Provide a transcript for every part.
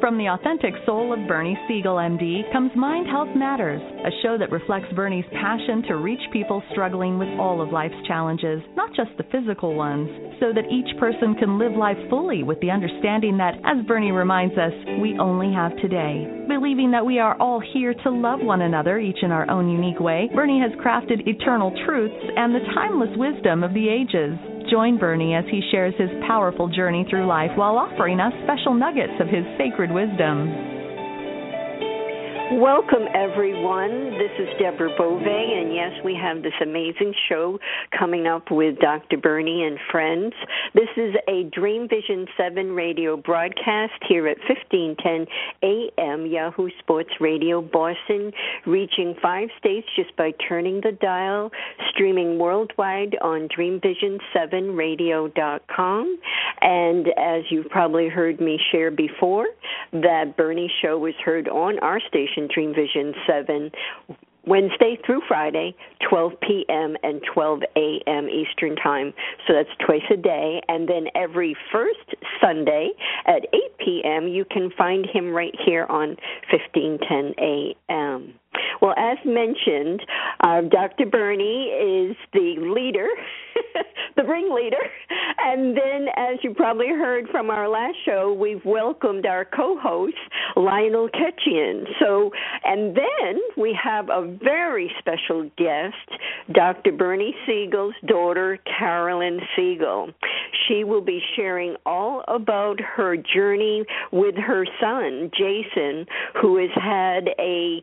From the authentic soul of Bernie Siegel, MD, comes Mind Health Matters, a show that reflects Bernie's passion to reach people struggling with all of life's challenges, not just the physical ones, so that each person can live life fully with the understanding that, as Bernie reminds us, we only have today. Believing that we are all here to love one another, each in our own unique way, Bernie has crafted eternal truths and the timeless wisdom of the ages. Join Bernie as he shares his powerful journey through life while offering us special nuggets of his sacred wisdom. Welcome, everyone. This is Deborah Bove, and yes, we have this amazing show coming up with Dr. Bernie and friends. This is a Dream Vision 7 radio broadcast here at 1510 a.m. Yahoo Sports Radio Boston, reaching 5 states just by turning the dial, streaming worldwide on dreamvision7radio.com. And as you've probably heard me share before, that Bernie show is heard on our station, Dream Vision 7, Wednesday through Friday, 12 p.m. and 12 a.m. Eastern Time. So that's twice a day. And then every first Sunday at 8 p.m., you can find him right here on 1510 a.m. Well, as mentioned, Dr. Bernie is the leader, the ringleader. And then, as you probably heard from our last show, we've welcomed our co-host, Lionel Ketchian. And then we have a very special guest, Dr. Bernie Siegel's daughter, Carolyn Siegel. She will be sharing all about her journey with her son, Jason, who has had a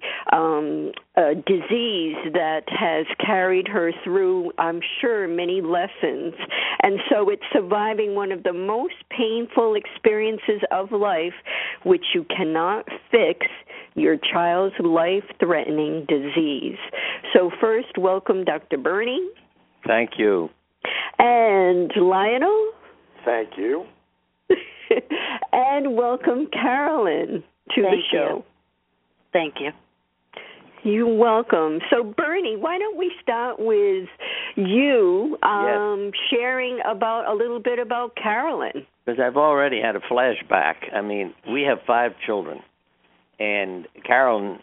disease that has carried her through, I'm sure, many lessons. And so it's surviving one of the most painful experiences of life, which you cannot fix, your child's life-threatening disease. So first, welcome Dr. Bernie. Thank you. And Lionel. Thank you. And welcome Carolyn to the show. Thank you. You're welcome. So, Bernie, why don't we start with you sharing about a little bit about Carolyn? Because I've already had a flashback. I mean, we have 5 children, and Carolyn,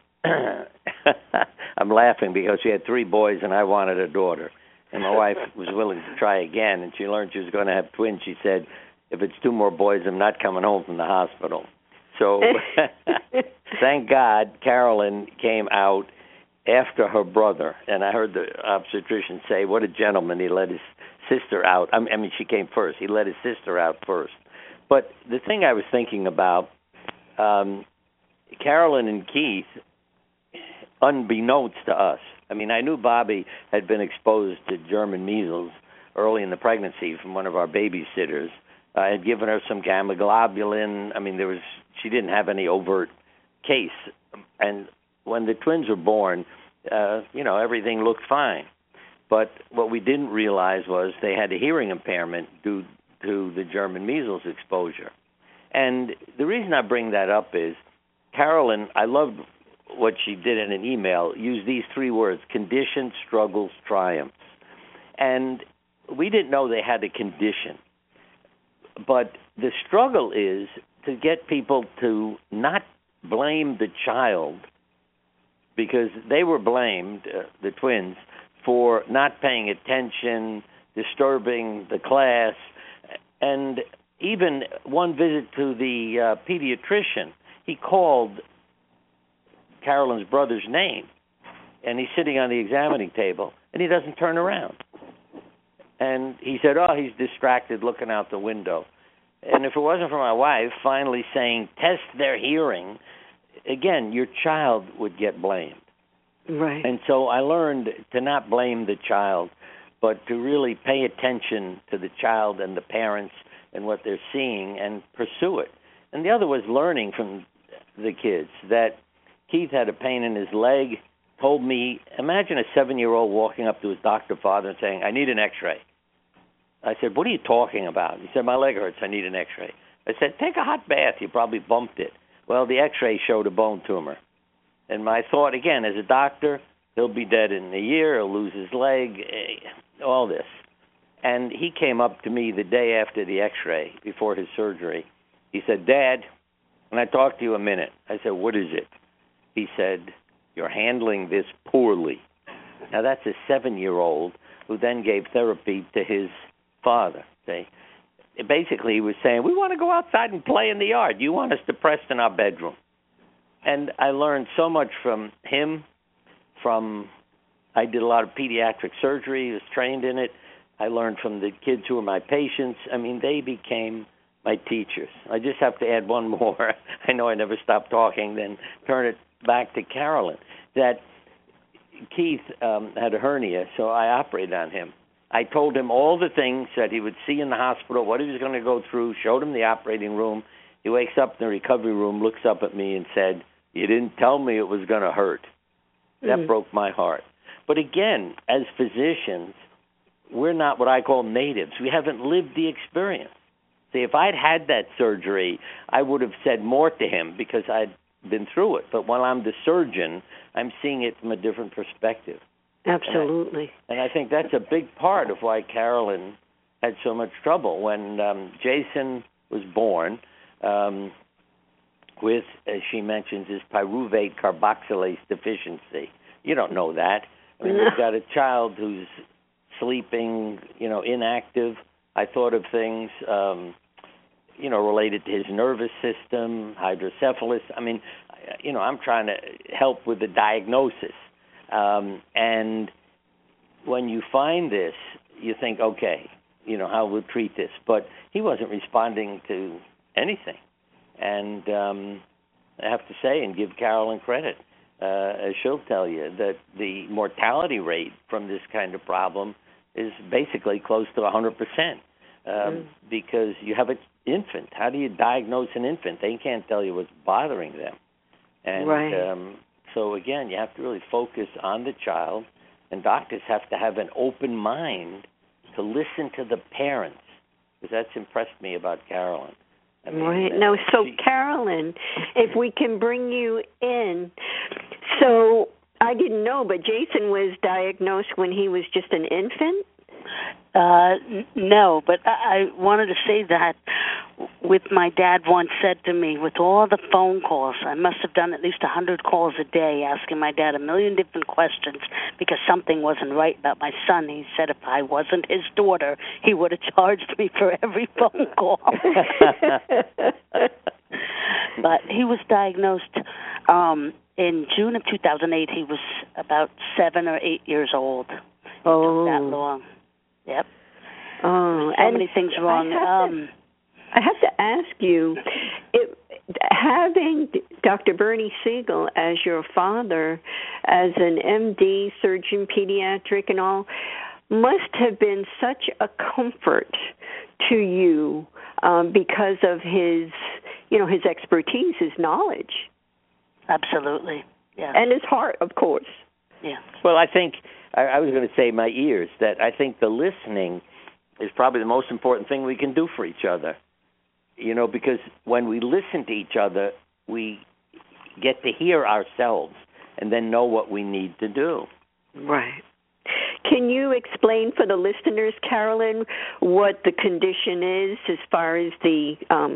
I'm laughing because she had 3 boys and I wanted a daughter. And my wife was willing to try again, and she learned she was going to have twins. She said, if it's 2 more boys, I'm not coming home from the hospital. So thank God Carolyn came out after her brother. And I heard the obstetrician say, what a gentleman, he let his sister out. I mean, she came first. He let his sister out first. But the thing I was thinking about, Carolyn and Keith, unbeknownst to us, I mean, I knew Bobby had been exposed to German measles early in the pregnancy from one of our babysitters. I had given her some gamma globulin. I mean, she didn't have any overt case. And when the twins were born, everything looked fine. But what we didn't realize was they had a hearing impairment due to the German measles exposure. And the reason I bring that up is Carolyn, I loved what she did in an email, used these 3 words, condition, struggles, triumphs. And we didn't know they had a condition. But the struggle is to get people to not blame the child, because they were blamed, the twins, for not paying attention, disturbing the class, and even one visit to the pediatrician, he called Carolyn's brother's name, and he's sitting on the examining table, and he doesn't turn around. And he said, he's distracted looking out the window. And if it wasn't for my wife finally saying, test their hearing, again, your child would get blamed. Right. And so I learned to not blame the child, but to really pay attention to the child and the parents and what they're seeing and pursue it. And the other was learning from the kids that Keith had a pain in his leg, told me, imagine a 7-year-old walking up to his doctor father and saying, I need an X-ray. I said, what are you talking about? He said, my leg hurts, I need an X-ray. I said, take a hot bath, you probably bumped it. Well, the X-ray showed a bone tumor. And my thought, again, as a doctor, he'll be dead in a year, he'll lose his leg, all this. And he came up to me the day after the X-ray, before his surgery. He said, Dad, Can I talk to you a minute? I said, what is it? He said, you're handling this poorly. Now, that's a 7-year-old who then gave therapy to his father. Basically, he was saying, we want to go outside and play in the yard. You want us depressed in our bedroom. And I learned so much from him. I did a lot of pediatric surgery, was trained in it. I learned from the kids who were my patients. I mean, they became my teachers. I just have to add one more. I know I never stopped talking, then turn it back to Carolyn, that Keith had a hernia, so I operated on him. I told him all the things that he would see in the hospital, what he was going to go through, showed him the operating room. He wakes up in the recovery room, looks up at me and said, you didn't tell me it was going to hurt. That broke my heart. But again, as physicians, we're not what I call natives. We haven't lived the experience. See, if I'd had that surgery, I would have said more to him because I'd been through it. But while I'm the surgeon, I'm seeing it from a different perspective. Absolutely. And I think that's a big part of why Carolyn had so much trouble. When Jason was born with, as she mentions, his pyruvate carboxylase deficiency. You don't know that. I mean, you've got a child who's sleeping, inactive. I thought of things, related to his nervous system, hydrocephalus. I mean, I'm trying to help with the diagnosis. And when you find this, you think, okay, how we'll treat this. But he wasn't responding to anything. And I have to say and give Carolyn credit, as she'll tell you, that the mortality rate from this kind of problem is basically close to 100%. Because you have an infant. How do you diagnose an infant? They can't tell you what's bothering them. And right. So, again, you have to really focus on the child, and doctors have to have an open mind to listen to the parents, because that's impressed me about Carolyn. I mean, right. Now, Carolyn, if we can bring you in. So I didn't know, but Jason was diagnosed when he was just an infant? No, but I wanted to say that with my dad once said to me, with all the phone calls, I must have done at least 100 calls a day asking my dad a million different questions because something wasn't right about my son. He said if I wasn't his daughter, he would have charged me for every phone call. But he was diagnosed in June of 2008. He was about 7 or 8 years old. Oh. That long. Yep. Oh, so many things wrong. I have to ask you, having Dr. Bernie Siegel as your father, as an MD, surgeon, pediatric, and all, must have been such a comfort to you because of his expertise, his knowledge. Absolutely. Yeah. And his heart, of course. Yeah. Well, I think I was going to say my ears, that I think the listening is probably the most important thing we can do for each other. Because when we listen to each other, we get to hear ourselves and then know what we need to do. Right. Can you explain for the listeners, Carolyn, what the condition is as far as the,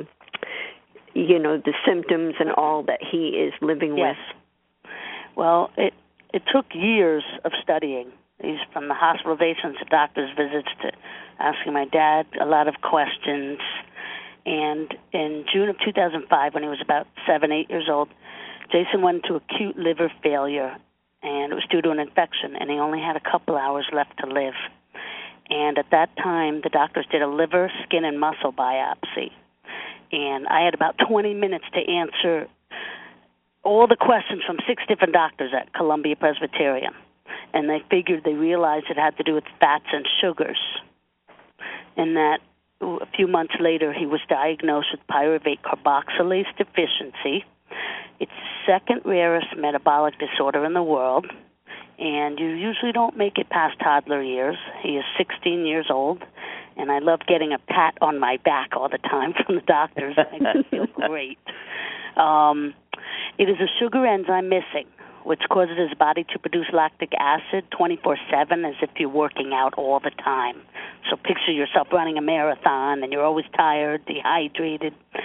the symptoms and all that he is living with? Well, it took years of studying. He's from the hospitalizations to doctor's visits to asking my dad a lot of questions. And in June of 2005, when he was about 7, 8 years old, Jason went into acute liver failure, and it was due to an infection, and he only had a couple hours left to live. And at that time, the doctors did a liver, skin, and muscle biopsy. And I had about 20 minutes to answer all the questions from 6 different doctors at Columbia Presbyterian. And they realized it had to do with fats and sugars. And that a few months later, he was diagnosed with pyruvate carboxylase deficiency. It's the second rarest metabolic disorder in the world, and you usually don't make it past toddler years. He is 16 years old, and I love getting a pat on my back all the time from the doctors. It makes me feel great. It is a sugar enzyme missing, which causes his body to produce lactic acid 24/7 as if you're working out all the time. So picture yourself running a marathon, and you're always tired, dehydrated.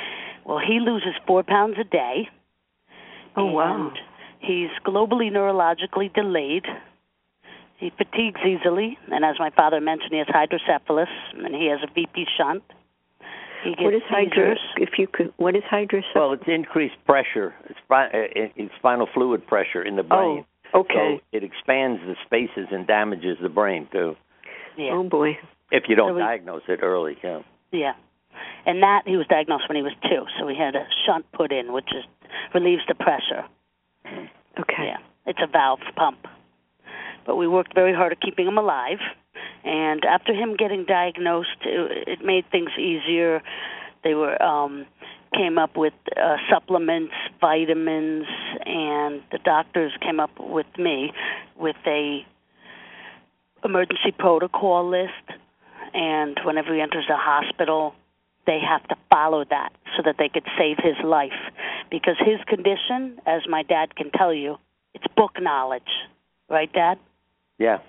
Well, he loses 4 pounds a day. Oh, wow. He's globally neurologically delayed. He fatigues easily, and as my father mentioned, he has hydrocephalus, and he has a VP shunt. He gets What is seizures. What is hydrocephalus? Well, it's increased pressure. It's spinal fluid pressure in the brain. Oh, okay. So it expands the spaces and damages the brain, too. Yeah. Oh, boy. If you don't diagnose it early, yeah. Yeah. And that, he was diagnosed when he was 2, so he had a shunt put in, which relieves the pressure. Okay. Yeah. It's a valve pump. But we worked very hard at keeping him alive. And after him getting diagnosed, it made things easier. They came up with supplements, vitamins, and the doctors came up with me with a emergency protocol list. And whenever he enters a hospital, they have to follow that so that they could save his life. Because his condition, as my dad can tell you, it's book knowledge. Right, Dad? Yeah.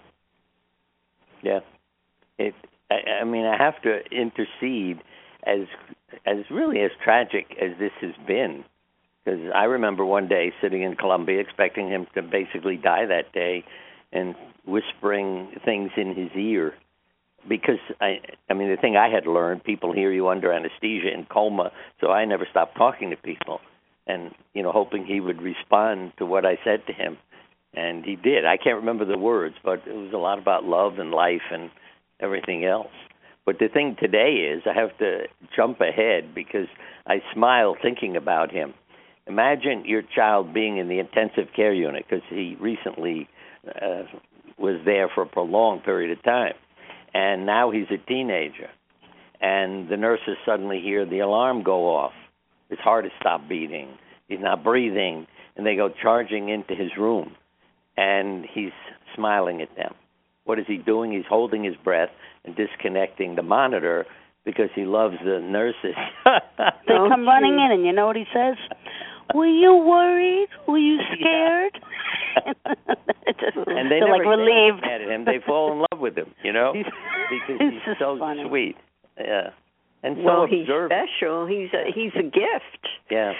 Yeah. I mean, I have to intercede as really as tragic as this has been, because I remember one day sitting in Columbia expecting him to basically die that day and whispering things in his ear. Because, I mean, the thing I had learned, people hear you under anesthesia in coma, so I never stopped talking to people and, hoping he would respond to what I said to him. And he did. I can't remember the words, but it was a lot about love and life and everything else. But the thing today is I have to jump ahead because I smile thinking about him. Imagine your child being in the intensive care unit, because he recently was there for a prolonged period of time. And now he's a teenager. And the nurses suddenly hear the alarm go off. His heart has stopped beating. He's not breathing. And they go charging into his room. And he's smiling at them. What is he doing? He's holding his breath and disconnecting the monitor because he loves the nurses. They come running in, and you know what he says? Were you worried? Were you scared? Yeah. And they're like relieved. At him. They fall in love with him, because he's so funny. sweet. Yeah. And so he's observant. special. He's a gift. Yeah.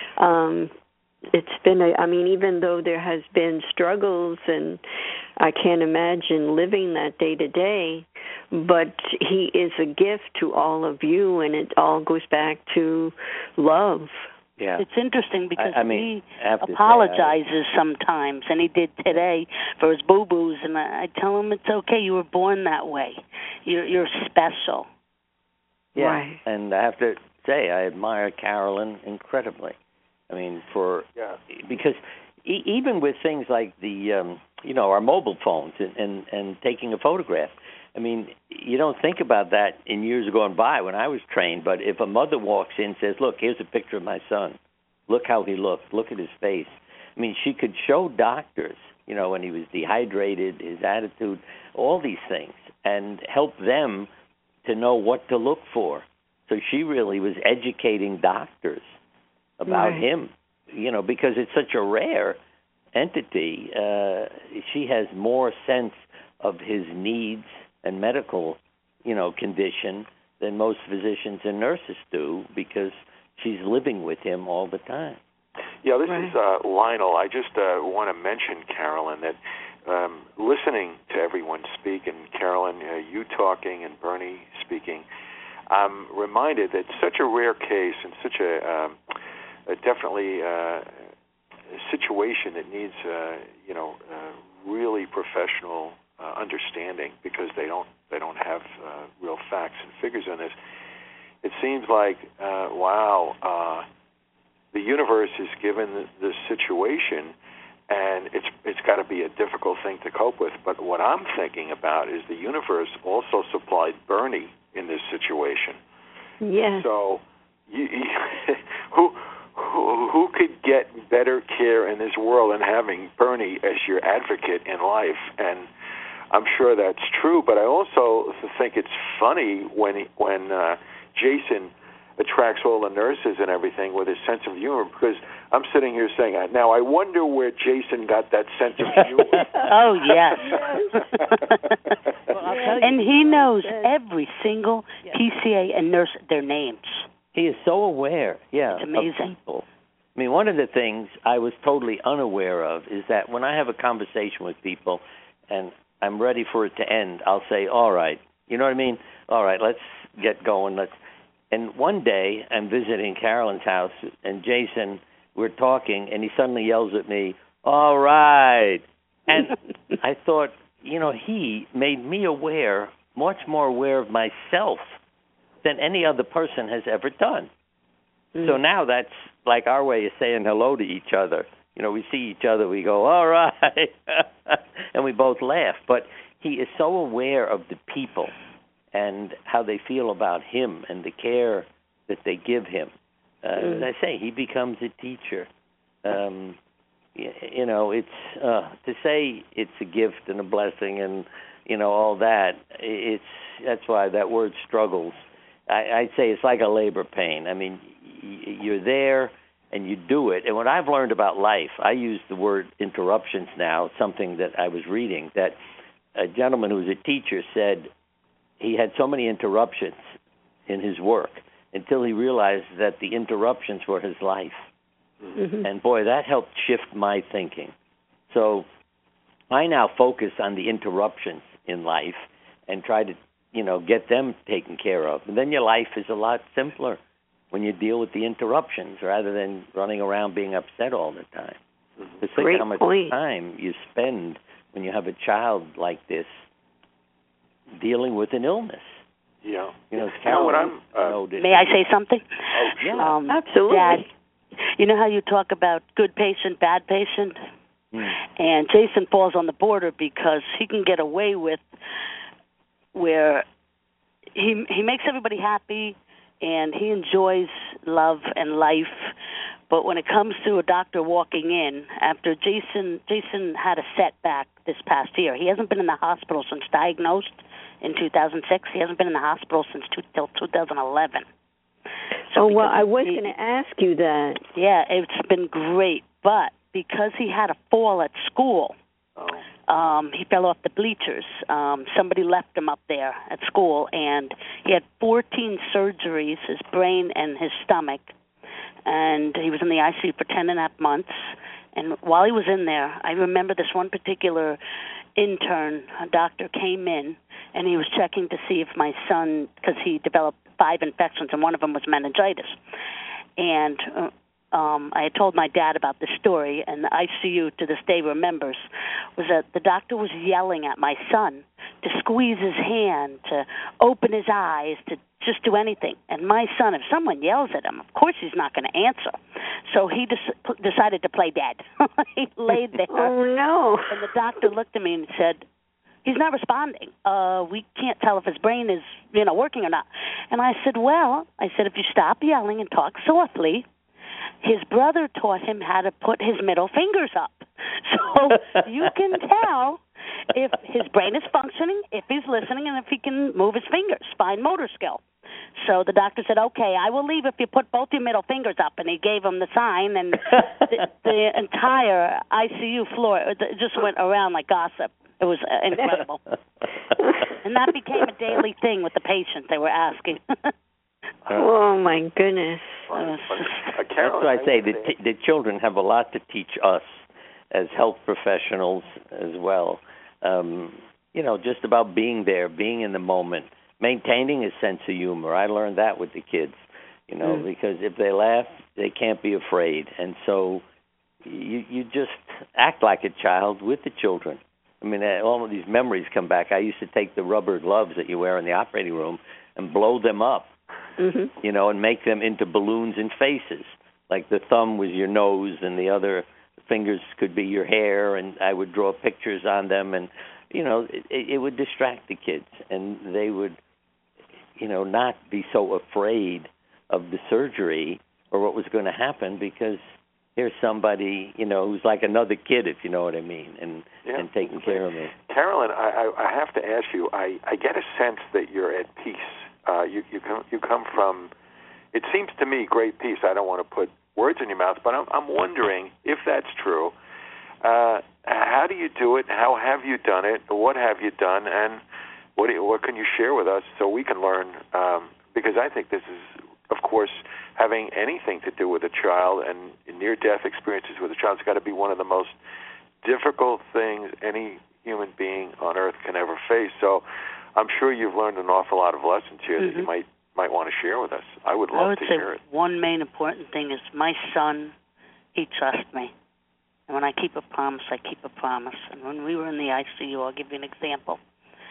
It's been even though there has been struggles, and I can't imagine living that day to day, but he is a gift to all of you, and it all goes back to love. Yeah. It's interesting because he I apologizes sometimes, and he did today for his boo-boos, and I tell him it's okay. You were born that way. You're special. Yeah, right. And I have to say I admire Carolyn incredibly. I mean, because even with things like the our mobile phones and taking a photograph. I mean, you don't think about that in years gone by when I was trained, but if a mother walks in and says, look, here's a picture of my son. Look how he looks. Look at his face. I mean, she could show doctors, when he was dehydrated, his attitude, all these things, and help them to know what to look for. So she really was educating doctors about him, because it's such a rare entity. She has more sense of his needs and medical, condition than most physicians and nurses do, because she's living with him all the time. Yeah, this is Lionel. I just want to mention, Carolyn, that listening to everyone speak, and Carolyn, you talking, and Bernie speaking, I'm reminded that such a rare case and such a definitely a situation that needs, really professional understanding, because they don't have real facts and figures on this. It seems like the universe is given this situation, and it's got to be a difficult thing to cope with. But what I'm thinking about is the universe also supplied Bernie in this situation. Yes. So who could get better care in this world than having Bernie as your advocate in life? And I'm sure that's true, but I also think it's funny when Jason attracts all the nurses and everything with his sense of humor, because I'm sitting here saying, now I wonder where Jason got that sense of humor. Oh, yes. And he knows every single PCA and nurse, their names. He is so aware, It's amazing. of people. I mean, one of the things I was totally unaware of is that when I have a conversation with people and I'm ready for it to end, I'll say, all right, you know what I mean? All right, let's get going. And one day I'm visiting Carolyn's house, and Jason, we're talking, and he suddenly yells at me, all right. And I thought, he made me much more aware of myself than any other person has ever done. So now that's like our way of saying hello to each other. We see each other, we go, all right, and we both laugh. But he is so aware of the people and how they feel about him and the care that they give him. As I say, he becomes a teacher. It's to say it's a gift and a blessing and, all that, that's why that word struggles. I'd say it's like a labor pain. I mean, you're there and you do it. And what I've learned about life, I use the word interruptions now, something that I was reading, that a gentleman who's a teacher said he had so many interruptions in his work until he realized that the interruptions were his life. Mm-hmm. And, boy, that helped shift my thinking. So I now focus on the interruptions in life and try to, get them taken care of. And then your life is a lot simpler when you deal with the interruptions rather than running around being upset all the time. Just think how much time you spend when you have a child like this dealing with an illness. Yeah. May I say something? Oh, yeah. Absolutely. Dad, you know how you talk about good patient, bad patient? And Jason falls on the border because he can get away with where he makes everybody happy and he enjoys love and life. But when it comes to a doctor walking in, after Jason had a setback this past year. He hasn't been in the hospital since diagnosed in 2006. He hasn't been in the hospital since 2011. So I was going to ask you that. Yeah, it's been great. But because he had a fall at school, he fell off the bleachers. Somebody left him up there at school, and he had 14 surgeries, his brain and his stomach, and he was in the ICU for 10.5 months. And while he was in there, I remember this one particular intern, a doctor, came in, and he was checking to see if my son, because he developed 5 infections, and one of them was meningitis. And I had told my dad about this story, and the ICU to this day remembers, was that the doctor was yelling at my son to squeeze his hand, to open his eyes, to just do anything. And my son, if someone yells at him, of course he's not going to answer. So he decided to play dead. He laid there. Oh, no. And the doctor looked at me and said, he's not responding. We can't tell if his brain is, working or not. And I said, if you stop yelling and talk softly, his brother taught him how to put his middle fingers up. So you can tell if his brain is functioning, if he's listening, and if he can move his fingers, fine motor skill. So the doctor said, okay, I will leave if you put both your middle fingers up. And he gave him the sign, and the entire ICU floor just went around like gossip. It was incredible. And that became a daily thing with the patient. They were asking. Oh, my goodness. That's what I say. The children have a lot to teach us as health professionals as well. Just about being there, being in the moment, maintaining a sense of humor. I learned that with the kids, because if they laugh, they can't be afraid. And so you just act like a child with the children. I mean, all of these memories come back. I used to take the rubber gloves that you wear in the operating room and blow them up, and make them into balloons and faces. Like the thumb was your nose and the other fingers could be your hair, and I would draw pictures on them, and, it would distract the kids, and they would, not be so afraid of the surgery or what was going to happen because here's somebody, who's like another kid, if you know what I mean, and taking care of me. Carolyn, I have to ask you, I get a sense that you're at peace. You come from, it seems to me, great peace. I don't want to put words in your mouth, but I'm wondering if that's true. How do you do it? How have you done it? What have you done? And what can you share with us so we can learn? Because I think this is of course, having anything to do with a child and near-death experiences with a child has got to be one of the most difficult things any human being on earth can ever face. So I'm sure you've learned an awful lot of lessons here that you might want to share with us. I would love to hear it. One main important thing is my son, he trusts me. And when I keep a promise, I keep a promise. And when we were in the ICU, I'll give you an example.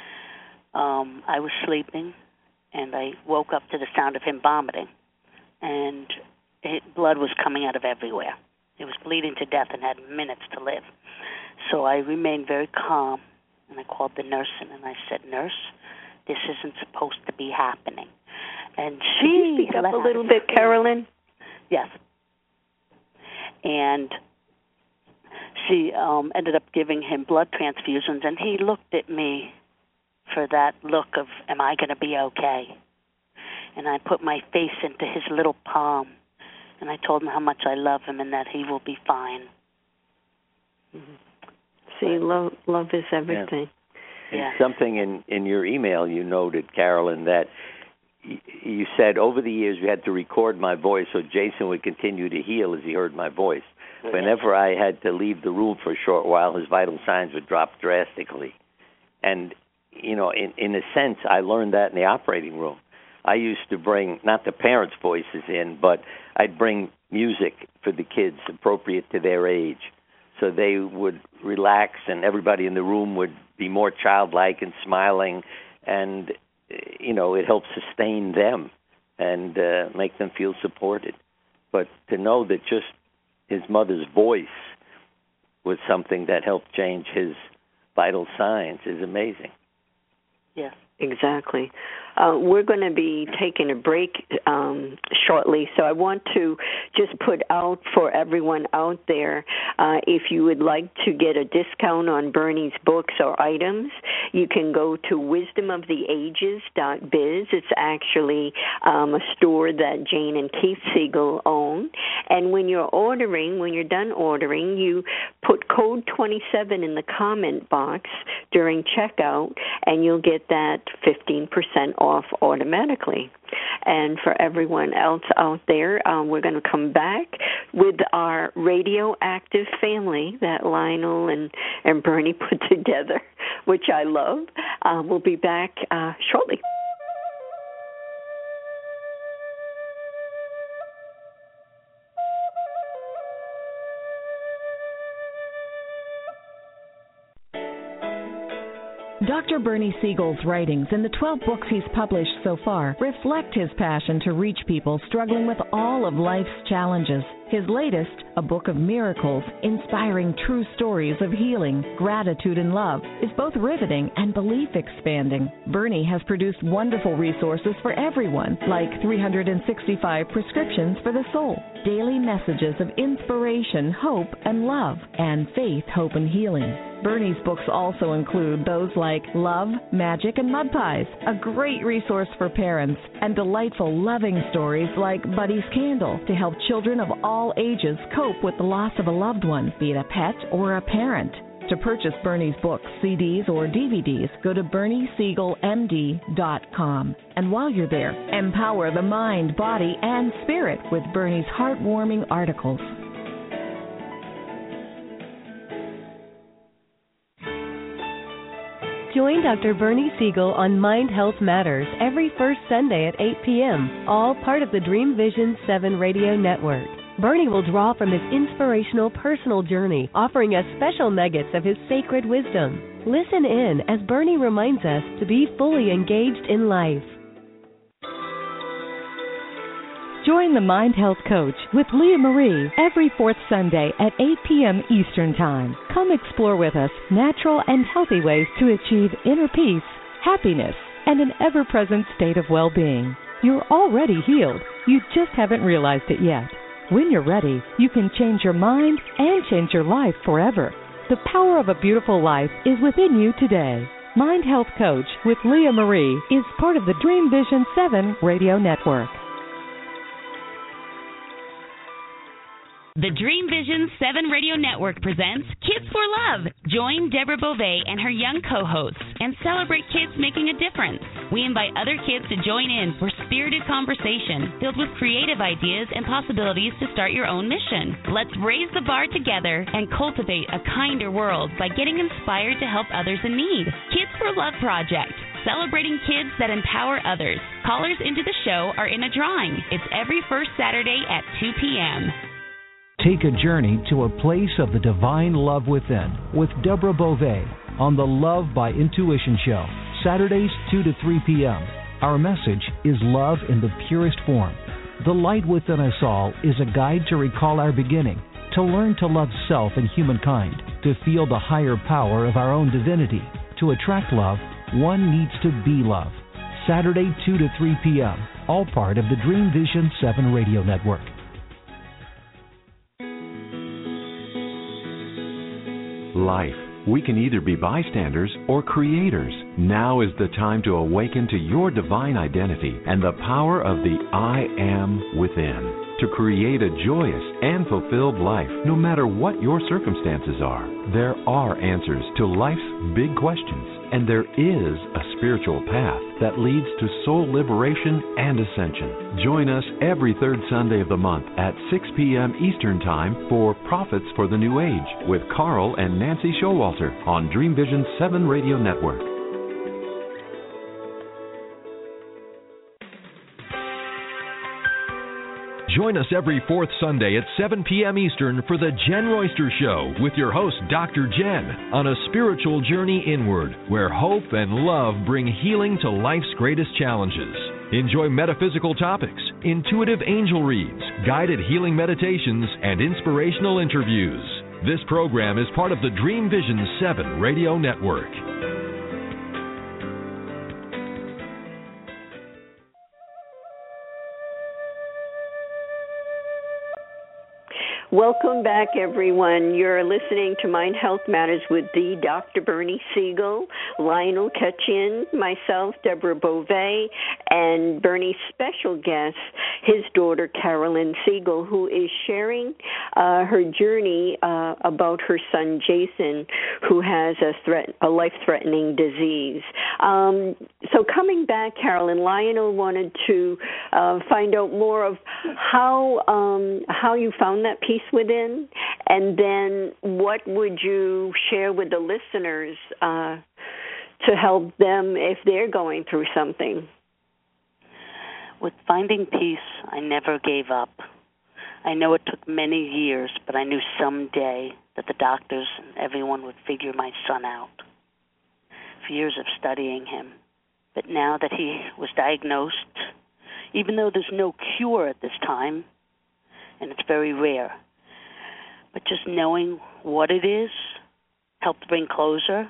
I was sleeping, and I woke up to the sound of him vomiting. And blood was coming out of everywhere. He was bleeding to death and had minutes to live. So I remained very calm, and I called the nurse in, and I said, "Nurse, this isn't supposed to be happening." And she Could you speak up a little bit, Carolyn? Yes. And she ended up giving him blood transfusions, and he looked at me for that look of, am I going to be okay? And I put my face into his little palm, and I told him how much I love him and that he will be fine. See, love is everything. Yeah. And something in your email you noted, Carolyn, that you said over the years you had to record my voice so Jason would continue to heal as he heard my voice. Whenever I had to leave the room for a short while, his vital signs would drop drastically. And, in a sense, I learned that in the operating room. I used to bring, not the parents' voices in, but I'd bring music for the kids appropriate to their age. So they would relax and everybody in the room would be more childlike and smiling. And, it helped sustain them and make them feel supported. But to know that just his mother's voice was something that helped change his vital signs is amazing. Yes. Exactly. We're going to be taking a break shortly, so I want to just put out for everyone out there, if you would like to get a discount on Bernie's books or items, you can go to wisdomoftheages.biz. It's actually a store that Jane and Keith Siegel own. And when you're done ordering, you put code 27 in the comment box during checkout, and you'll get that 15% off automatically. And for everyone else out there, we're going to come back with our radioactive family that Lionel and Bernie put together, which I love. We'll be back shortly. Dr. Bernie Siegel's writings and the 12 books he's published so far reflect his passion to reach people struggling with all of life's challenges. His latest, A Book of Miracles, inspiring true stories of healing, gratitude, and love, is both riveting and belief-expanding. Bernie has produced wonderful resources for everyone, like 365 prescriptions for the soul, daily messages of inspiration, hope, and love, and faith, hope, and healing. Bernie's books also include those like Love, Magic, and Mud Pies, a great resource for parents, and delightful loving stories like Buddy's Candle to help children of all ages cope with the loss of a loved one, be it a pet or a parent. To purchase Bernie's books, CDs, or DVDs, go to BernieSiegelMD.com. And while you're there, empower the mind, body, and spirit with Bernie's heartwarming articles. Join Dr. Bernie Siegel on Mind Health Matters every first Sunday at 8 p.m., all part of the Dream Vision 7 radio network. Bernie will draw from his inspirational personal journey, offering us special nuggets of his sacred wisdom. Listen in as Bernie reminds us to be fully engaged in life. Join the Mind Health Coach with Leah Marie every fourth Sunday at 8 p.m. Eastern Time. Come explore with us natural and healthy ways to achieve inner peace, happiness, and an ever-present state of well-being. You're already healed. You just haven't realized it yet. When you're ready, you can change your mind and change your life forever. The power of a beautiful life is within you today. Mind Health Coach with Leah Marie is part of the Dream Vision 7 radio network. The Dream Vision 7 Radio Network presents Kids for Love. Join Deborah Beauvais and her young co-hosts and celebrate kids making a difference. We invite other kids to join in for spirited conversation filled with creative ideas and possibilities to start your own mission. Let's raise the bar together and cultivate a kinder world by getting inspired to help others in need. Kids for Love Project. Celebrating kids that empower others. Callers into the show are in a drawing. It's every first Saturday at 2 p.m. Take a journey to a place of the divine love within with Deborah Beauvais on the Love by Intuition Show, Saturdays 2 to 3 p.m. Our message is love in the purest form. The light within us all is a guide to recall our beginning, to learn to love self and humankind, to feel the higher power of our own divinity. To attract love, one needs to be love. Saturday 2 to 3 p.m., all part of the Dream Vision 7 Radio Network. Life. We can either be bystanders or creators. Now is the time to awaken to your divine identity and the power of the I Am within, to create a joyous and fulfilled life, no matter what your circumstances are. There are answers to life's big questions, and there is a spiritual path that leads to soul liberation and ascension. Join us every third Sunday of the month at 6 p.m. Eastern Time for Prophets for the New Age with Carl and Nancy Showalter on Dream Vision 7 Radio Network. Join us every fourth Sunday at 7 p.m. Eastern for the Jen Royster Show with your host, Dr. Jen, on a spiritual journey inward where hope and love bring healing to life's greatest challenges. Enjoy metaphysical topics, intuitive angel reads, guided healing meditations, and inspirational interviews. This program is part of the Dream Vision 7 Radio Network. Welcome back, everyone. You're listening to Mind Health Matters with the Dr. Bernie Siegel, Lionel Ketchian, myself, Deborah Beauvais, and Bernie's special guest, his daughter, Carolyn Siegel, who is sharing her journey about her son, Jason, who has a life-threatening disease. So coming back, Carolyn, Lionel wanted to find out more of how you found that peace within, and then what would you share with the listeners to help them if they're going through something? With finding peace, I never gave up. I know it took many years, but I knew someday that the doctors and everyone would figure my son out. For years of studying him. But now that he was diagnosed, even though there's no cure at this time, and it's very rare, but just knowing what it is helped bring closure,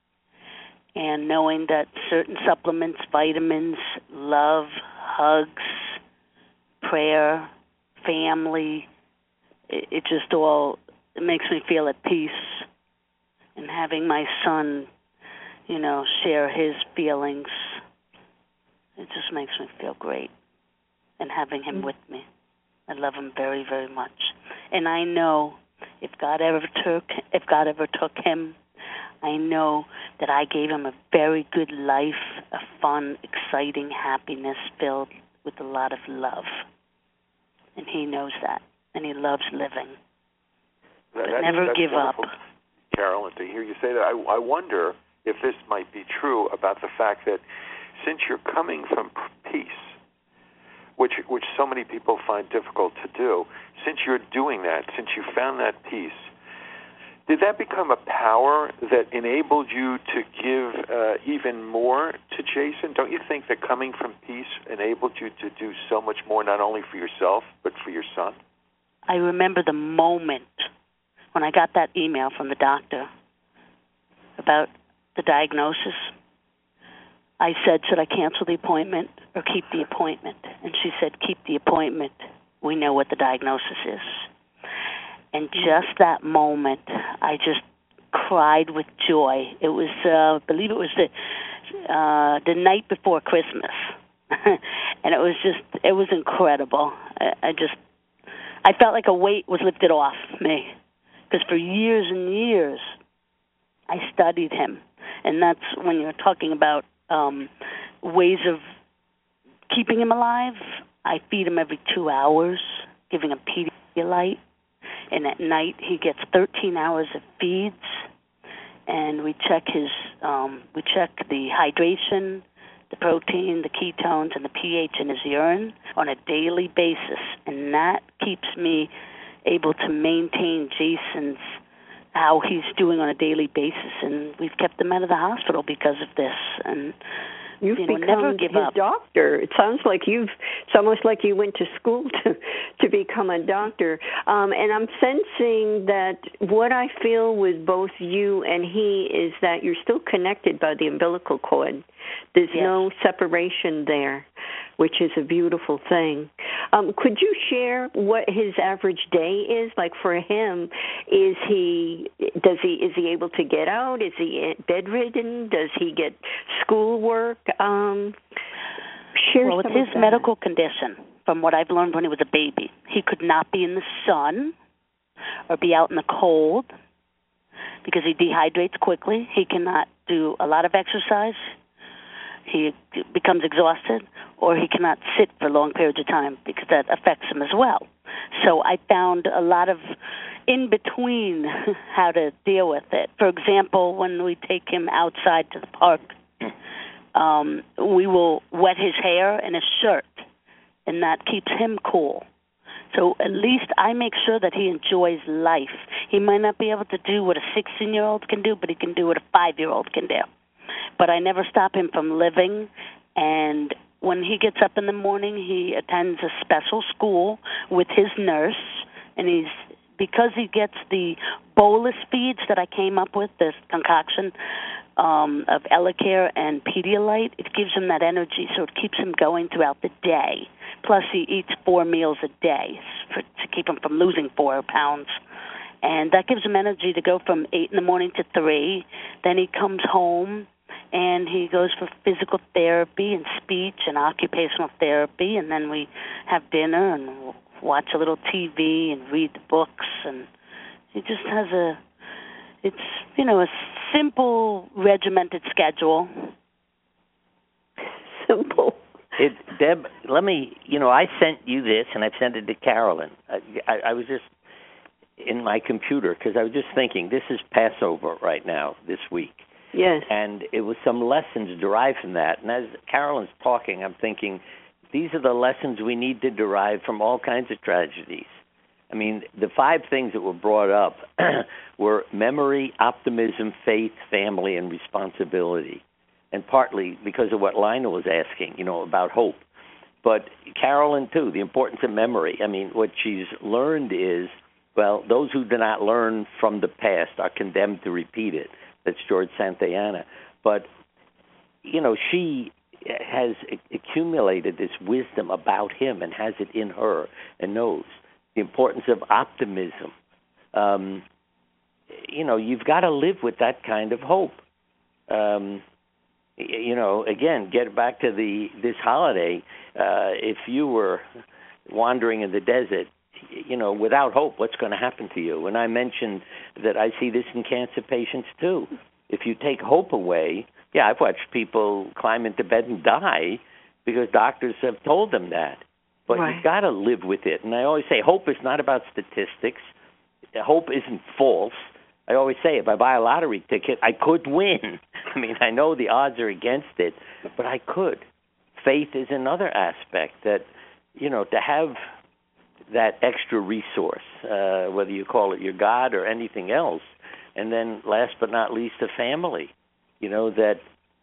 and knowing that certain supplements, vitamins, love, hugs, prayer, family, it just all it makes me feel at peace. And having my son, share his feelings, it just makes me feel great. And having him with me. I love him very, very much. And I know if God ever took him, I know that I gave him a very good life, a fun, exciting, happiness filled with a lot of love. And he knows that. And he loves living. But never give up. Carolyn, to hear you say that, I wonder if this might be true about the fact that since you're coming from peace, which so many people find difficult to do, since you're doing that, since you found that peace, did that become a power that enabled you to give even more to Jason? Don't you think that coming from peace enabled you to do so much more, not only for yourself, but for your son? I remember the moment when I got that email from the doctor about the diagnosis. I said, should I cancel the appointment or keep the appointment? And she said, keep the appointment. We know what the diagnosis is. And just that moment, I just cried with joy. It was, I believe it was the night before Christmas. And it was incredible. I felt like a weight was lifted off me, because for years and years I studied him, and that's when you're talking about ways of keeping him alive. I feed him every 2 hours, giving him Pedialyte, and at night he gets 13 hours of feeds, and we check the hydration, the protein, the ketones, and the pH in his urine on a daily basis, and that keeps me able to maintain Jason's, how he's doing on a daily basis, and we've kept him out of the hospital because of this, and You've become never give his up. doctor. It sounds like it's almost like you went to school to become a doctor. And I'm sensing that what I feel with both you and he is that you're still connected by the umbilical cord. There's no separation there, which is a beautiful thing. Could you share what his average day is? Like for him, is he able to get out? Is he bedridden? Does he get schoolwork? Share well, with his medical condition, from what I've learned when he was a baby, he could not be in the sun or be out in the cold because he dehydrates quickly. He cannot do a lot of exercise. He becomes exhausted, or he cannot sit for long periods of time because that affects him as well. So I found a lot of in between how to deal with it. For example, when we take him outside to the park, we will wet his hair and his shirt, and that keeps him cool. So at least I make sure that he enjoys life. He might not be able to do what a 16-year-old can do, but he can do what a 5-year-old can do. But I never stop him from living, and when he gets up in the morning, he attends a special school with his nurse, and because he gets the bolus feeds that I came up with, this concoction of Elecare and Pedialyte, it gives him that energy, so it keeps him going throughout the day. Plus, he eats 4 meals a day to keep him from losing 4 pounds. And that gives him energy to go from 8 in the morning to 3. Then he comes home, and he goes for physical therapy and speech and occupational therapy, and then we have dinner and watch a little TV and read the books, and he just has a simple, regimented schedule. Simple. Deb, let me, I sent you this, and I've sent it to Carolyn. I was just in my computer because I was just thinking, this is Passover right now, this week. Yes. And it was some lessons derived from that. And as Carolyn's talking, I'm thinking, these are the lessons we need to derive from all kinds of tragedies. I mean, the 5 things that were brought up were memory, optimism, faith, family, and responsibility. And partly because of what Lionel was asking, about hope. But Carolyn, too, the importance of memory. I mean, what she's learned is, well, those who do not learn from the past are condemned to repeat it. That's George Santayana. But, she has accumulated this wisdom about him and has it in her and knows the importance of optimism. You've got to live with that kind of hope. Again, get back to this holiday. If you were wandering in the desert, without hope, what's going to happen to you? And I mentioned that I see this in cancer patients too. If you take hope away, I've watched people climb into bed and die because doctors have told them that. But you've got to live with it. And I always say hope is not about statistics. Hope isn't false. I always say if I buy a lottery ticket, I could win. I mean, I know the odds are against it, but I could. Faith is another aspect that, to have that extra resource, whether you call it your God or anything else. And then last but not least, a family, that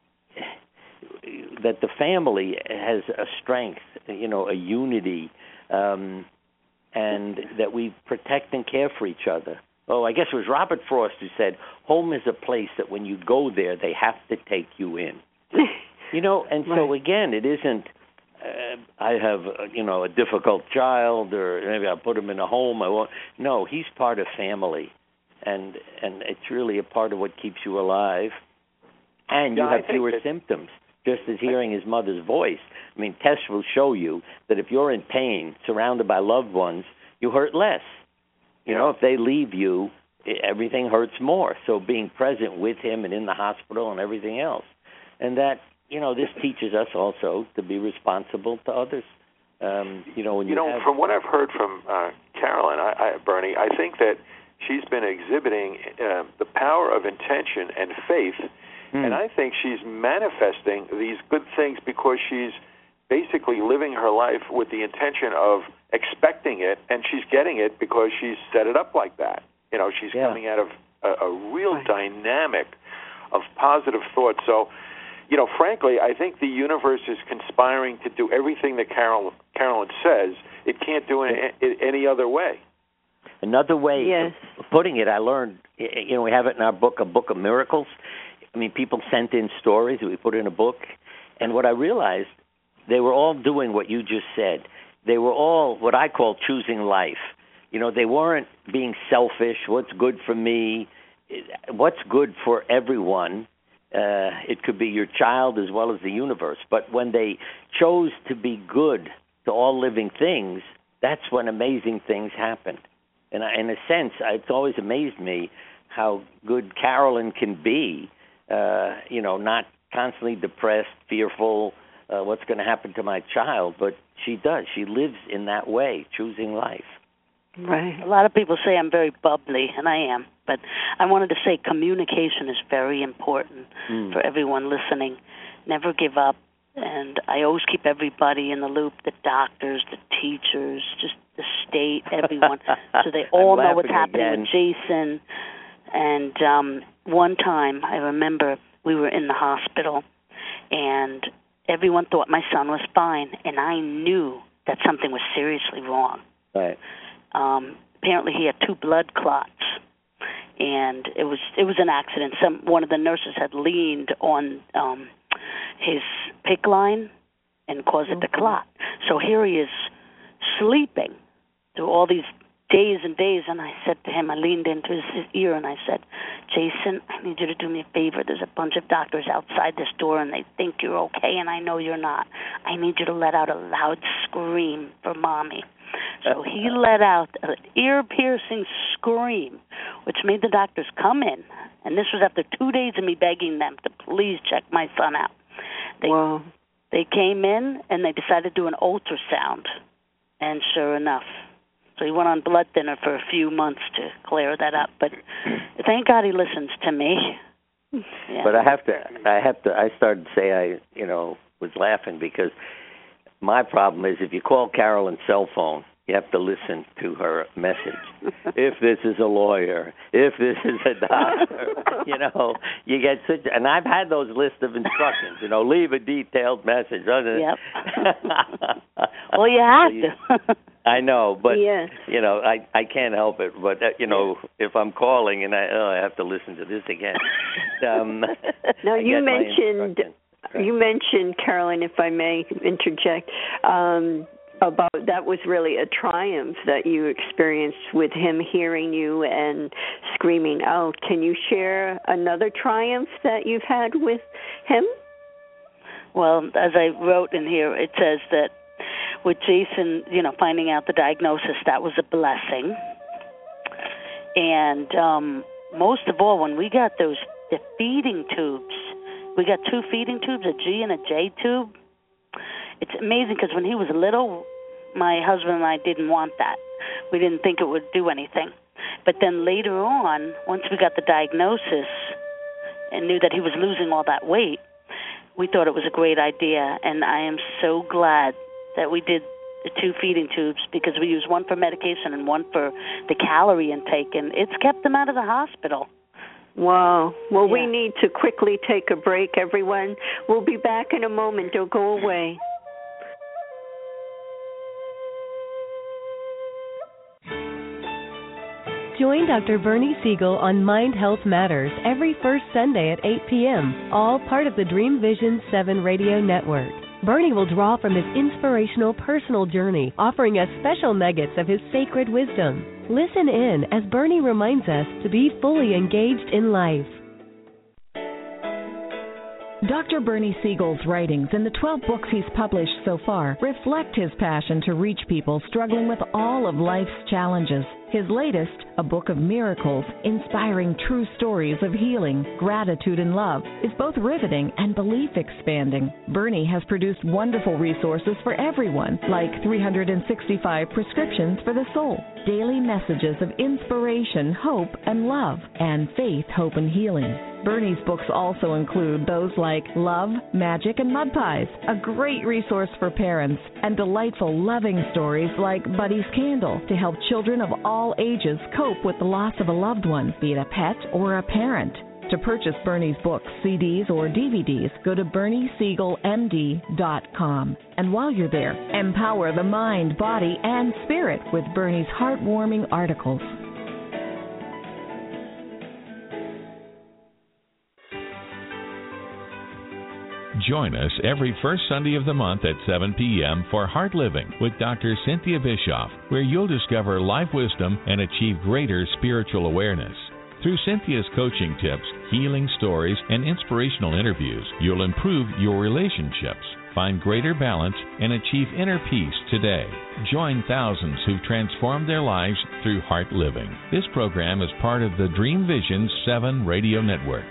the family has a strength, a unity, and that we protect and care for each other. Oh, I guess it was Robert Frost who said, home is a place that when you go there, they have to take you in. And so again, it isn't, I have, a difficult child, or maybe I'll put him in a home. No, he's part of family, and it's really a part of what keeps you alive. And you have fewer symptoms, just as hearing his mother's voice. I mean, tests will show you that if you're in pain, surrounded by loved ones, you hurt less. You know, if they leave you, everything hurts more. So being present with him and in the hospital and everything else. And that, this teaches us also to be responsible to others. When from what I've heard from Carolyn, Bernie, I think that she's been exhibiting the power of intention and faith, and I think she's manifesting these good things because she's basically living her life with the intention of expecting it, and she's getting it because she's set it up like that. She's coming out of a real dynamic of positive thought. So, frankly, I think the universe is conspiring to do everything that Carolyn says. It can't do it any other way. Another way of putting it, I learned, we have it in our book, A Book of Miracles. I mean, people sent in stories that we put in a book. And what I realized, they were all doing what you just said. They were all what I call choosing life. They weren't being selfish, what's good for me, what's good for everyone. It could be your child as well as the universe. But when they chose to be good to all living things, that's when amazing things happened. And in a sense, it's always amazed me how good Carolyn can be, not constantly depressed, fearful, what's going to happen to my child. But she does. She lives in that way, choosing life. Right. A lot of people say I'm very bubbly, and I am. But I wanted to say communication is very important for everyone listening. Never give up. And I always keep everybody in the loop, the doctors, the teachers, just the state, everyone, so they all know what's happening with Jason. And one time, I remember we were in the hospital, and everyone thought my son was fine, and I knew that something was seriously wrong. Right. Apparently, he had 2 blood clots, and it was an accident. One of the nurses had leaned on his PICC line and caused it to clot. So here he is sleeping through all these days and days, and I said to him, I leaned into his ear and I said, Jason, I need you to do me a favor. There's a bunch of doctors outside this door and they think you're okay and I know you're not. I need you to let out a loud scream for Mommy. So he let out an ear-piercing scream, which made the doctors come in, and this was after 2 days of me begging them to please check my son out. They came in and they decided to do an ultrasound, and sure enough. So he went on blood thinner for a few months to clear that up. But thank God he listens to me. Yeah. But I started to say I was laughing because my problem is if you call Carolyn's cell phone, you have to listen to her message. If this is a lawyer, if this is a doctor, you get such. And I've had those lists of instructions. Leave a detailed message. Yep. Well, you have to. I know, but I can't help it. But if I'm calling and I have to listen to this again. Now you mentioned Carolyn, if I may interject. About that was really a triumph that you experienced with him hearing you and screaming out. Can you share another triumph that you've had with him? Well, as I wrote in here, it says that with Jason, finding out the diagnosis, that was a blessing. And most of all, when we got the feeding tubes, we got 2 feeding tubes, a G and a J tube. It's amazing because when he was little, my husband and I didn't want that. We didn't think it would do anything. But then later on, once we got the diagnosis and knew that he was losing all that weight, we thought it was a great idea. And I am so glad that we did the 2 feeding tubes because we used one for medication and one for the calorie intake, and it's kept him out of the hospital. Wow. Well, we need to quickly take a break, everyone. We'll be back in a moment. Don't go away. Join Dr. Bernie Siegel on Mind Health Matters every first Sunday at 8 p.m., all part of the Dream Vision 7 radio network. Bernie will draw from his inspirational personal journey, offering us special nuggets of his sacred wisdom. Listen in as Bernie reminds us to be fully engaged in life. Dr. Bernie Siegel's writings and the 12 books he's published so far reflect his passion to reach people struggling with all of life's challenges. His latest, A Book of Miracles, inspiring true stories of healing, gratitude, and love, is both riveting and belief-expanding. Bernie has produced wonderful resources for everyone, like 365 prescriptions for the soul, daily messages of inspiration, hope, and love, and faith, hope, and healing. Bernie's books also include those like Love, Magic, and Mud Pies, a great resource for parents, and delightful, loving stories like Buddy's Candle to help children of all ages cope with the loss of a loved one, be it a pet or a parent. To purchase Bernie's books, CDs, or DVDs, go to BernieSiegelMD.com. And while you're there, empower the mind, body, and spirit with Bernie's heartwarming articles. Join us every first Sunday of the month at 7 p.m. for Heart Living with Dr. Cynthia Bischoff, where you'll discover life wisdom and achieve greater spiritual awareness. Through Cynthia's coaching tips, healing stories, and inspirational interviews, you'll improve your relationships, find greater balance, and achieve inner peace today. Join thousands who've transformed their lives through Heart Living. This program is part of the Dream Vision 7 radio network.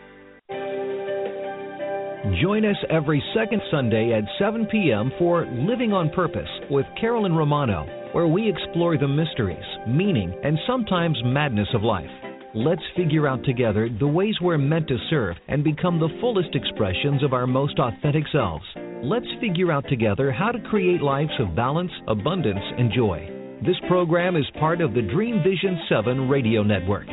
Join us every second Sunday at 7 p.m. for Living on Purpose with Carolyn Romano, where we explore the mysteries, meaning, and sometimes madness of life. Let's figure out together the ways we're meant to serve and become the fullest expressions of our most authentic selves. Let's figure out together how to create lives of balance, abundance, and joy. This program is part of the Dream Vision 7 radio network.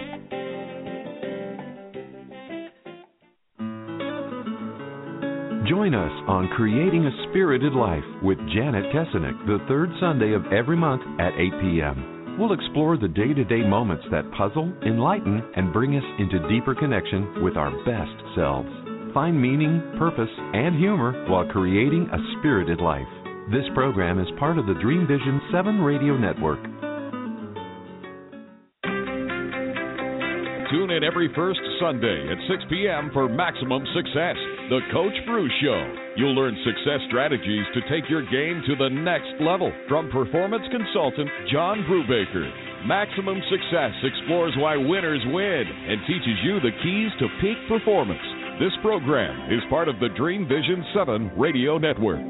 Join us on Creating a Spirited Life with Janet Tessinick the third Sunday of every month at 8 p.m. We'll explore the day-to-day moments that puzzle, enlighten, and bring us into deeper connection with our best selves. Find meaning, purpose, and humor while creating a spirited life. This program is part of the Dream Vision 7 radio network. Tune in every first Sunday at 6 p.m. for Maximum Success, The Coach Bruce Show. You'll learn success strategies to take your game to the next level from performance consultant John Brubaker. Maximum Success explores why winners win and teaches you the keys to peak performance. This program is part of the Dream Vision 7 radio network.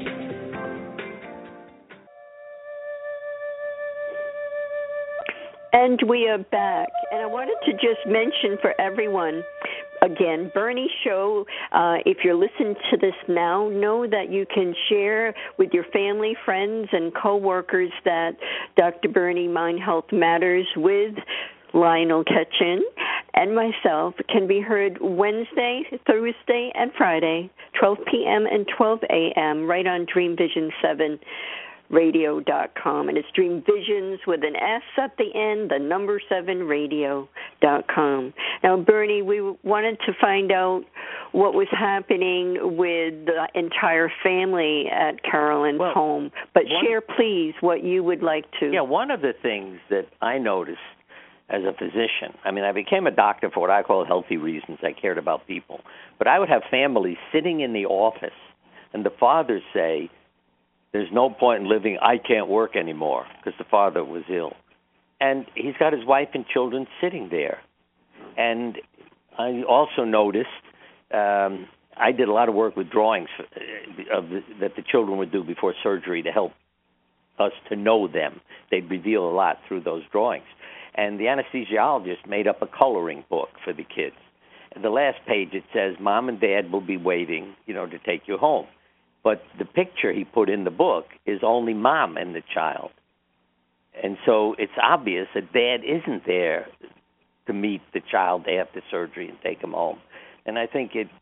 And we are back. And I wanted to just mention for everyone, again, Bernie's show, if you're listening to this now, know that you can share with your family, friends, and coworkers that Dr. Bernie Mind Health Matters with Lionel Ketchen and myself can be heard Wednesday, Thursday, and Friday, 12 p.m. and 12 a.m. right on Dream Vision 7. Radio.com, and it's Dream Visions with an S at the end, the number 7 radio.com. Now, Bernie, we wanted to find out what was happening with the entire family at Carolyn's home, but share, please, what you would like to. Yeah, one of the things that I noticed as a physician, I mean, I became a doctor for what I call healthy reasons. I cared about people. But I would have families sitting in the office, and the fathers say, there's no point in living, I can't work anymore, because the father was ill. And he's got his wife and children sitting there. And I also noticed, I did a lot of work with drawings that the children would do before surgery to help us to know them. They'd reveal a lot through those drawings. And the anesthesiologist made up a coloring book for the kids. And the last page, it says, Mom and Dad will be waiting, to take you home. But the picture he put in the book is only Mom and the child. And so it's obvious that Dad isn't there to meet the child after surgery and take him home. And I think it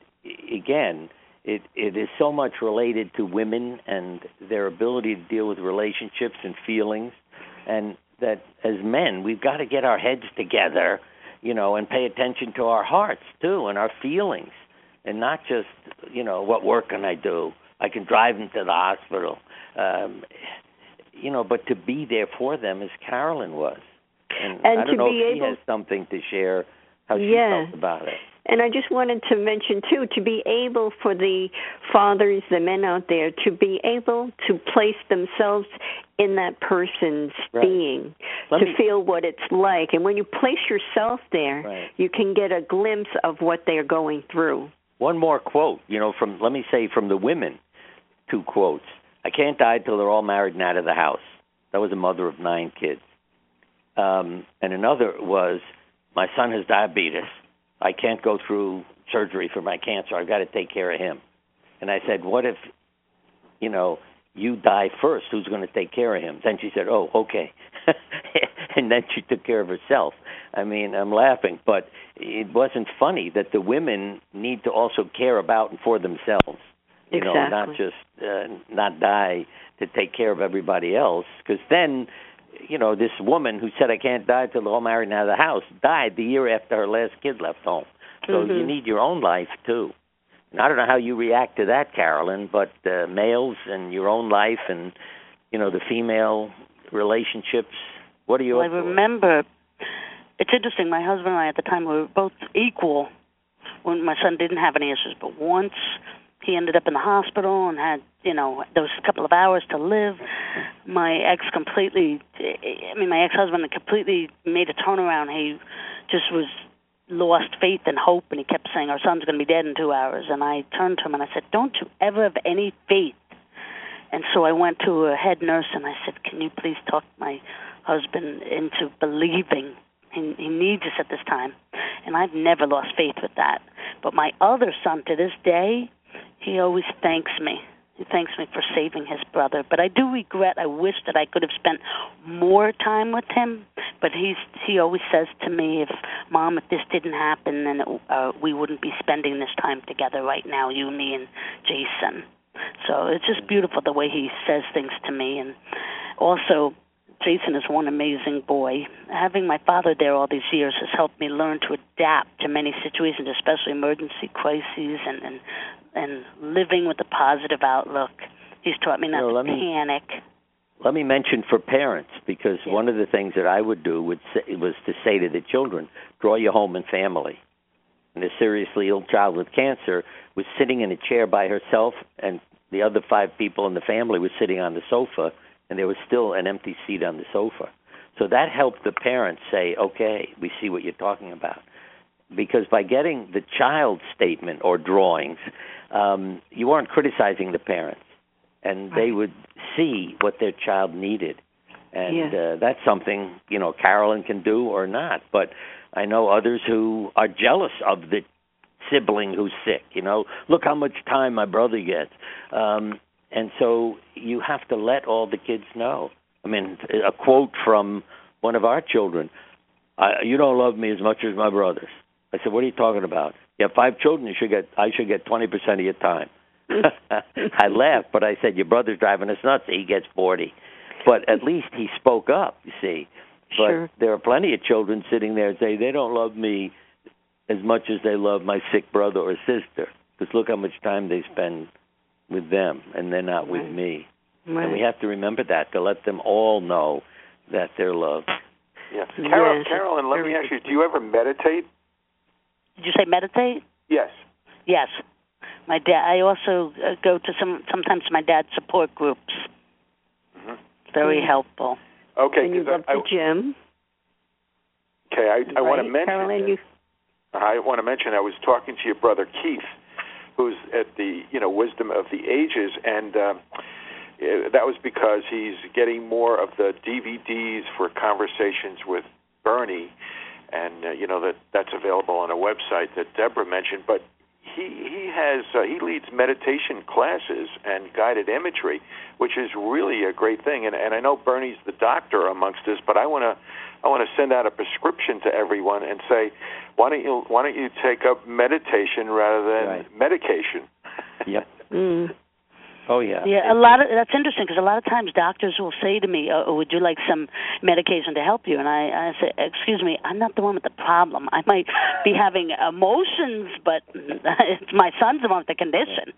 is so much related to women and their ability to deal with relationships and feelings, and that as men, we've got to get our heads together, and pay attention to our hearts, too, and our feelings, and not just, what work can I do? I can drive them to the hospital, but to be there for them as Carolyn was. And I don't know if she has something to share how she felt about it. And I just wanted to mention, too, to be able for the fathers, the men out there, to be able to place themselves in that person's being, feel what it's like. And when you place yourself there, you can get a glimpse of what they're going through. One more quote, from the women, 2 quotes. I can't die till they're all married and out of the house. That was a mother of 9 kids. And another was, my son has diabetes. I can't go through surgery for my cancer. I've got to take care of him. And I said, what if, you die first? Who's going to take care of him? Then she said, oh, okay. And then she took care of herself. I mean, I'm laughing, but it wasn't funny that the women need to also care about and for themselves. Not just not die to take care of everybody else. Because then, this woman who said, I can't die till they're all married and out of the house, died the year after her last kid left home. So you need your own life, too. And I don't know how you react to that, Carolyn, but males and your own life and, the female relationships, what are you I remember, it's interesting, my husband and I at the time were both equal when my son didn't have any issues, but once he ended up in the hospital and had, there was a couple of hours to live. My ex-husband completely made a turnaround. He just lost faith and hope, and he kept saying, our son's going to be dead in 2 hours. And I turned to him and I said, don't you ever have any faith. And so I went to a head nurse and I said, can you please talk my husband into believing he needs us at this time? And I've never lost faith with that. But my other son, to this day, he always thanks me. He thanks me for saving his brother. But I do regret, I wish that I could have spent more time with him. But he always says to me, Mom, if this didn't happen, then we wouldn't be spending this time together right now, you, me, and Jason. So it's just beautiful the way he says things to me. And also, Jason is one amazing boy. Having my father there all these years has helped me learn to adapt to many situations, especially emergency crises and living with a positive outlook. He's taught me not to panic. Let me mention for parents, because one of the things that I would do was to say to the children, draw your home and family. And a seriously ill child with cancer was sitting in a chair by herself, and the other 5 people in the family were sitting on the sofa, and there was still an empty seat on the sofa. So that helped the parents say, okay, we see what you're talking about. Because by getting the child's statement or drawings, you weren't criticizing the parents, and they would see what their child needed. And that's something, Carolyn can do or not. But I know others who are jealous of the sibling who's sick. Look how much time my brother gets. And so you have to let all the kids know. I mean, a quote from one of our children, you don't love me as much as my brothers. I said, what are you talking about? You have 5 children, I should get 20% of your time. I laughed, but I said, your brother's driving us nuts. He gets 40. But at least he spoke up, you see. But there are plenty of children sitting there and say, they don't love me as much as they love my sick brother or sister. Because look how much time they spend with them, and they're not with me. Right. And we have to remember that, to let them all know that they're loved. Yeah. Carolyn, let me ask you, do you ever meditate? Did you say meditate? Yes. Yes. My dad. I also go to sometimes my dad's support groups. Mm-hmm. Very helpful. Okay. And you love the gym. Okay, I want to mention. Carolyn, I want to mention. I was talking to your brother Keith, who's at the Wisdom of the Ages, and that was because he's getting more of the DVDs for Conversations with Bernie, and that's available on a website that Deborah mentioned. But he leads meditation classes and guided imagery, which is really a great thing. And I know Bernie's the doctor amongst us, but I want to send out a prescription to everyone and say, why don't you take up meditation rather than medication? Yep. Mm. Oh yeah. Yeah, that's interesting, because a lot of times doctors will say to me, would you like some medication to help you? And I say, excuse me, I'm not the one with the problem. I might be having emotions, but my son's the one with the condition.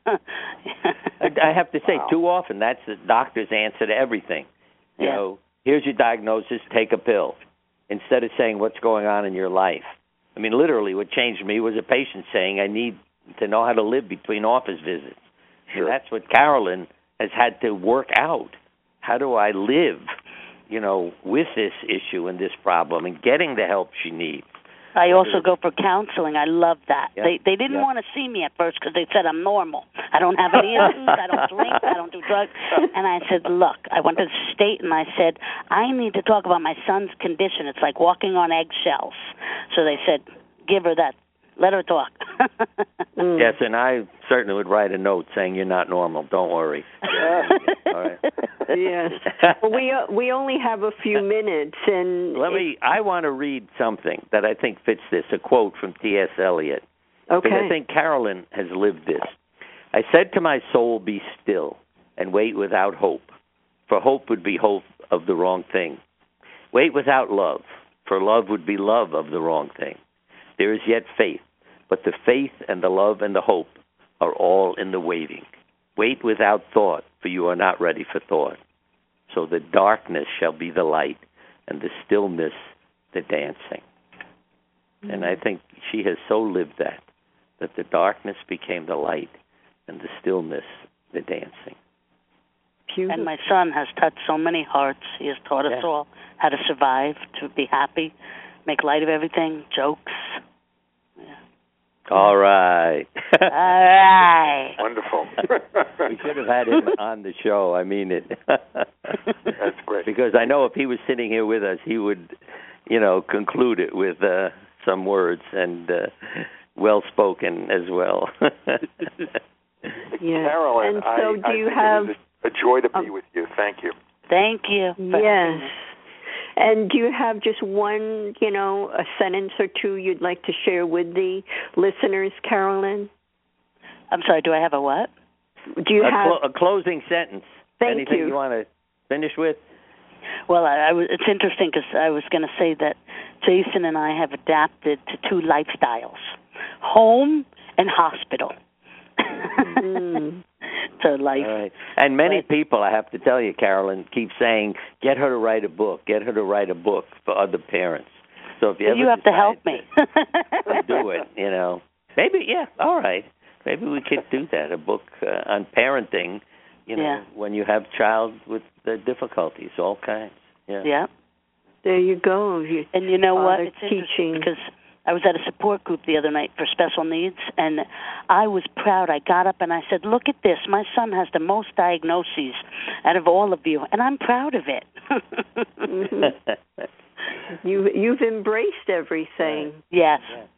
I have to say, too often that's the doctor's answer to everything. You know, here's your diagnosis, take a pill, instead of saying what's going on in your life. I mean, literally, what changed me was a patient saying, I need to know how to live between office visits. Sure. And that's what Carolyn has had to work out. How do I live, with this issue and this problem and getting the help she needs? I also go for counseling. I love that. Yeah. They didn't want to see me at first because they said I'm normal. I don't have any issues. I don't drink. I don't do drugs. And I said, look, I went to the state and I said, I need to talk about my son's condition. It's like walking on eggshells. So they said, give her that. Let her talk. Yes, and I certainly would write a note saying you're not normal. Don't worry. All right. Yes. Well, we only have a few minutes, and I want to read something that I think fits this. A quote from T.S. Eliot. Okay. Because I think Carolyn has lived this. I said to my soul, be still and wait without hope, for hope would be hope of the wrong thing. Wait without love, for love would be love of the wrong thing. There is yet faith, but the faith and the love and the hope are all in the waiting. Wait without thought, for you are not ready for thought. So the darkness shall be the light, and the stillness the dancing. And I think she has so lived that the darkness became the light, and the stillness the dancing. Beautiful. And my son has touched so many hearts. He has taught us all how to survive, to be happy, make light of everything, jokes. All right. All right. Wonderful. We should have had him on the show. I mean it. That's great. Because I know if he was sitting here with us, he would, conclude it with some words and well-spoken as well. Yeah. Carolyn, and so I do you think have... it was a joy to be with you. Thank you. Thank you. Yes. And do you have just one, a sentence or two you'd like to share with the listeners, Carolyn? I'm sorry, do I have a what? Do you have a closing sentence? Thank Anything you. You want to finish with? Well, it's interesting because I was going to say that Jason and I have adapted to two lifestyles, home and hospital. To life. All right. And many people, I have to tell you, Carolyn, keep saying, get her to write a book for other parents. So if you have to help me. do it, Maybe, all right. Maybe we could do that, a book on parenting, when you have child with difficulties, all kinds. Yeah. There you go. And you know what? It's teaching. Because I was at a support group the other night for special needs, and I was proud. I got up and I said, look at this. My son has the most diagnoses out of all of you, and I'm proud of it. You've embraced everything. Yes.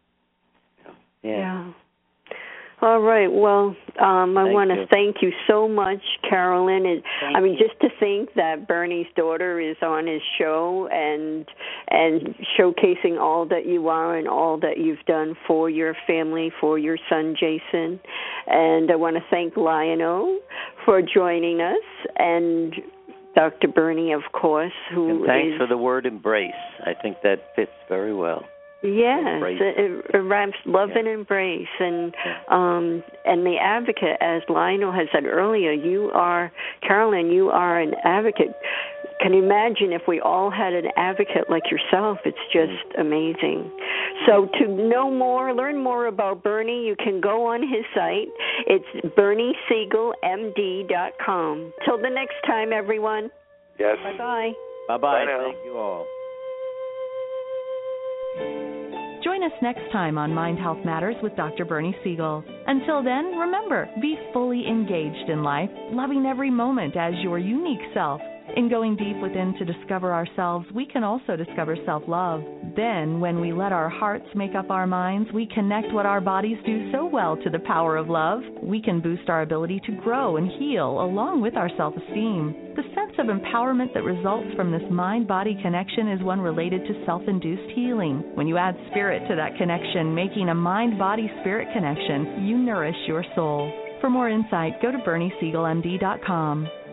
Yeah. All right. Well, I want to thank you so much, Carolyn. Just to think that Bernie's daughter is on his show and showcasing all that you are and all that you've done for your family, for your son, Jason. And I want to thank Lionel for joining us and Dr. Bernie, of course, and thanks for the word embrace. I think that fits very well. Yes, it wraps love and embrace, and the advocate, as Lionel has said earlier, Carolyn, you are an advocate. Can you imagine if we all had an advocate like yourself? It's just amazing. So to learn more about Bernie, you can go on his site. It's BernieSiegelMD.com. Till the next time, everyone. Yes. Bye-bye. Bye-bye. Thank you all. Join us next time on Mind Health Matters with Dr. Bernie Siegel. Until then, remember, be fully engaged in life, loving every moment as your unique self. In going deep within to discover ourselves, we can also discover self-love. Then, when we let our hearts make up our minds, we connect what our bodies do so well to the power of love. We can boost our ability to grow and heal along with our self-esteem. The sense of empowerment that results from this mind-body connection is one related to self-induced healing. When you add spirit to that connection, making a mind-body-spirit connection, you nourish your soul. For more insight, go to BernieSiegelMD.com.